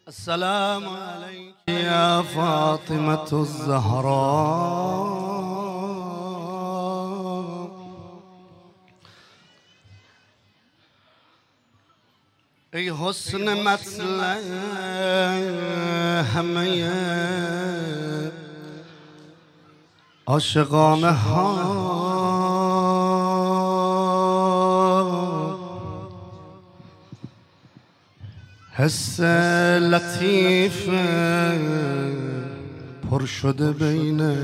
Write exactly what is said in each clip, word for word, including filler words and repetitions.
السلام عليك يا فاطمة الزهراء. ای حسن مطلع همه عاشقانه ها، حس لطیف پر شده بین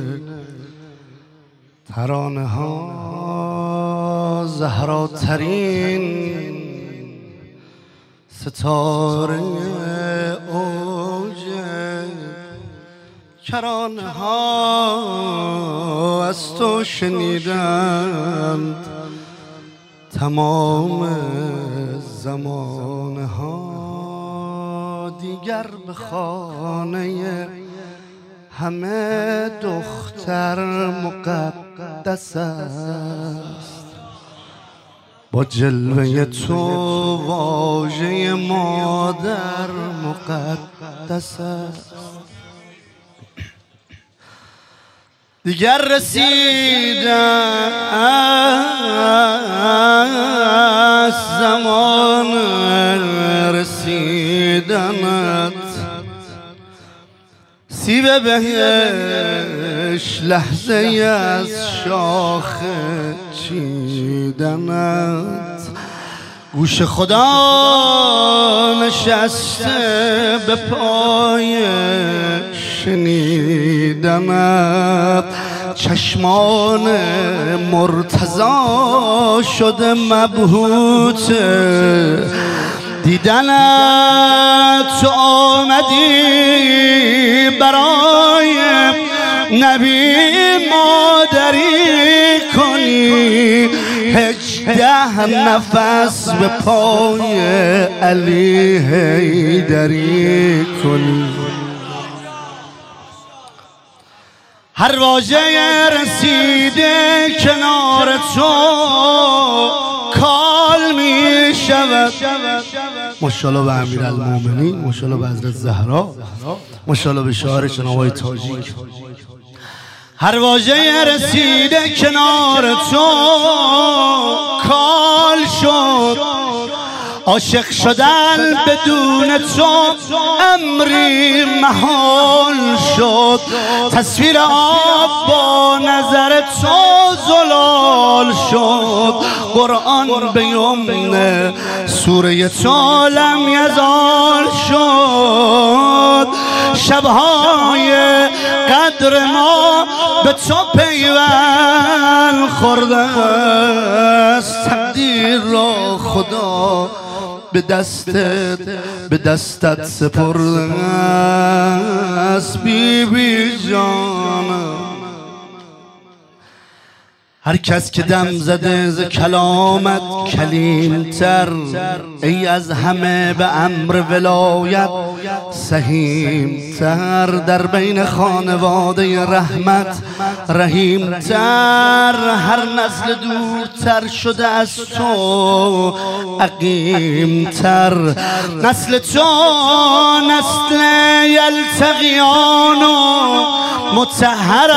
ترانه ها، زهراترین ستاره اوج کرانه ها از تو شنیدند تمام زمانه ها. دیگر به خانه همه دختر مقدس است، با جلوه تو واژه مادر مقدس است. دیگر رسیده از زمان رسیدنت، سیب بهش لحظه از شاخ چیدنت، گوش خدا نشسته به پای شنیدنت، چشمان مرتضی شده مبهوت دیدنت. تو آمدی برای نبی مادری کنی، هجده نفس به پای علی حیدری کنی. هر واژه رسیده کنار تو کال می شود. ماشاءالله به امیرالمومنین، ماشاءالله به حضرت زهرا، ماشاءالله به شاعر جناب تاجیک. هر واژه رسیده کنار تو کال شد، عاشق شدن بدون تو امری محال شد. تصویر آب با نظر تو زلال شد، قرآن به یمن سوره تو لم یزال شد. شبهای قدر ما به تو پیوند خورده است، تقدیر را خدا به دستت به دستت سپرده است. بی بی جانم، هر کس که دم زده ز کلامت کلیمتر، ای از همه به امر ولایت سهیمتر، در بین خانواده رحمت رحیمتر. هر نسل دورتر شده از تو عقیمتر، نسل تو نسل یلتقیان و مطهر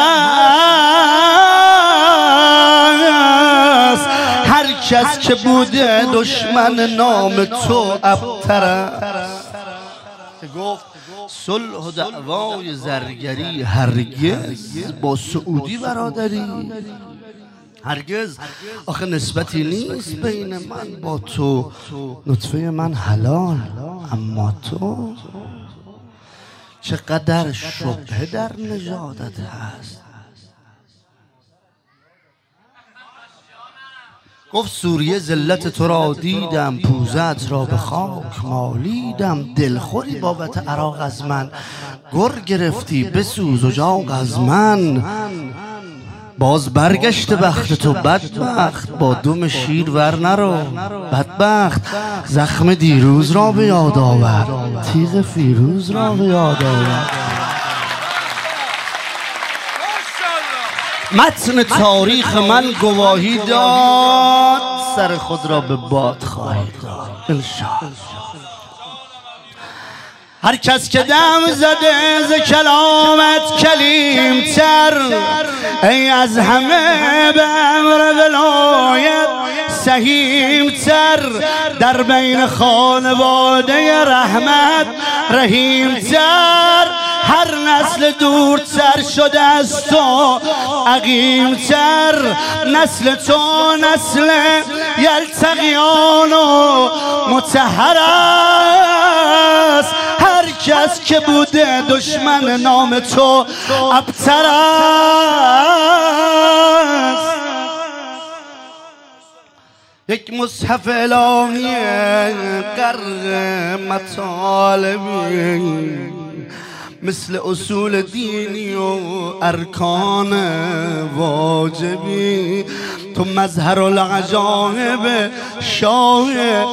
است. هر کس که بوده دشمن نام تو ابتر است. گفت صلح و دعوای زرگری هرگز با سعودی برادری، هرگز آخه نسبتی نیست بین من با تو. نطفه من حلال اما تو، چقدر شبهه در نژادت هست. گفت سوریه ذلت تو را دیدم، پوزت را به خاک مالیدم. دلخوری بابت عراق از من، گر گرفتی بسوز اجاق از من. باز برگشت بخت تو بدبخت، با دم شیر ور نرو بدبخت. زخم دیروز را به یاد آور، تیغ فیروز را به یاد آور. متن تاریخ من گواهی داد، سر خود را به باد خواهی داد انشاءالله. هر کس که دم زده ز کلامت کلیم تر، ای از همه به امر ولایت سهیم تر، در بین خانواده رحمت رحیم تر، هر نسل دورتر شده از تو عقیم تر، نسل تو نسل یلتقیان و مطهر است، هر کس که بوده دشمن نام تو ابتر است. یک مصحف الهی غرق مطالبی، مثل اصول دینی و ارکان واجبی، تو مظهر العجایب شاه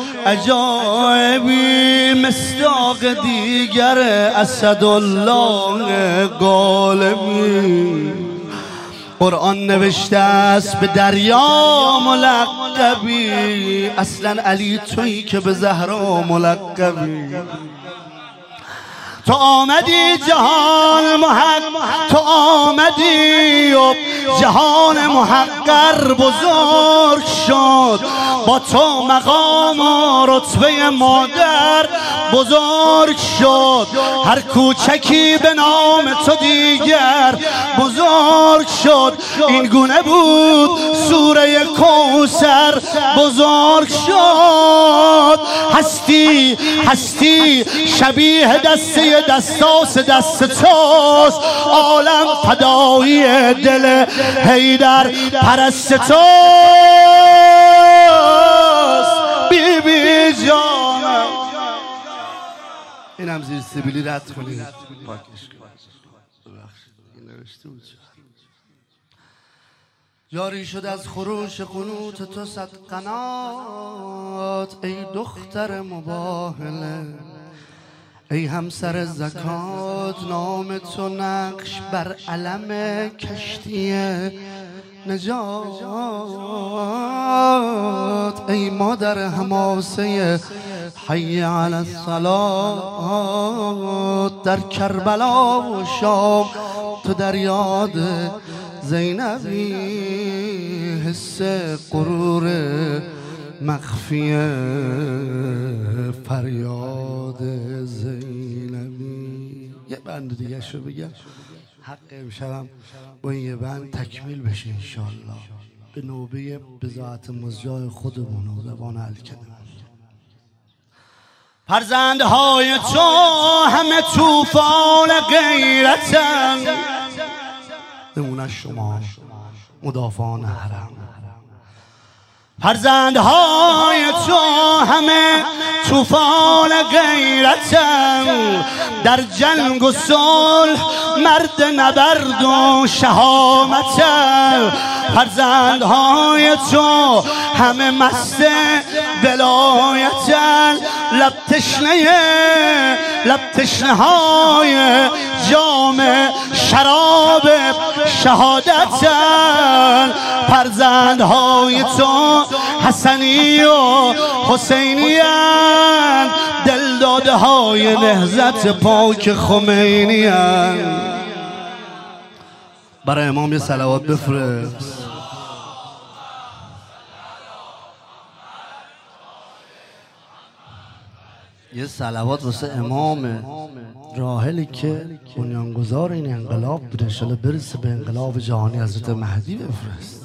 عجایبی، مصداق دیگر اسدالله غالبی. قرآن نوشته است به دریا ملقبی، اصلا علی تویی که به زهرا ملقبی. تو آمدی جهان محق، تو آمدی و جهان محقر بزرگ شد، با تو مقام و رتبه مادر بزرگ شد، هر کوچکی به نام تو دیگر بزرگ شد، این گونه بود سوره کوثر بزرگ شد. هستی هستی شبیه دسته دستاس دست توست، عالم فدایی دل حیدر پرست توست. بی بی جانم اینم زیر سبیلی رد کنید، پاکش کنید. جاری شد از خروش قنوت تو صد قنات، ای دختر مباهله، ای همسر زکات، نام تو نقش بر علم کشتی نجات، ای مادر حماسه حی علی الصلاة، در کربلا و شام تو در یاد زینبی، حس غرور مخفی فریاد زینبی. یه بند دیگه شو بگم، حق امشبم با این یه بند تکمیل بشه انشالله، به نوبه بضاعت مزجای خودمون و زبان الکلمه. فرزندهای تو همه توفان غیرتن، نمونه شما مدافعان حرم. فرزندهای تو همه توفان غیرتن، در جنگ و صلح مرد نبرد و شهامتن. فرزندهای تو همه مست ولایتن، لب تشنه لب تشنه های جام شراب شهادتن. فرزندهای تو حسنی و حسینی اند، دلداده های نهضت پاک خمینی اند. برای امام یه صلوات بفرست. یه صلوات واسه امام راحلی که بنیانگذار این انقلاب بوده، انشالله برسه به انقلاب جهانی حضرت مهدی بفرست.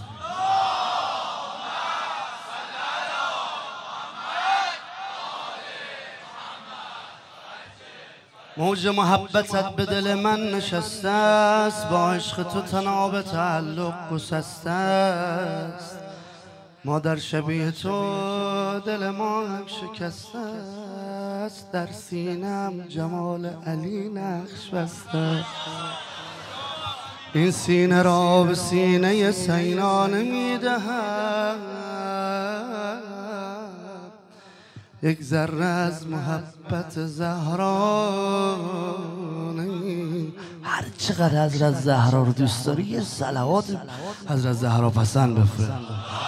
موج محبتت به دل من نشسته است، با عشق تو تناب تعلق گسسته است، ما در شبیه تو دل ما هم شکسته است، در سینم جمال علی نقش بسته، این سینه را به سینه سینا نمیدهم، یک ذره از محبت زهرا نمی. هر چقدر حضرت زهرا رو دوست داری یه صلوات حضرت زهرا پسند بفرست.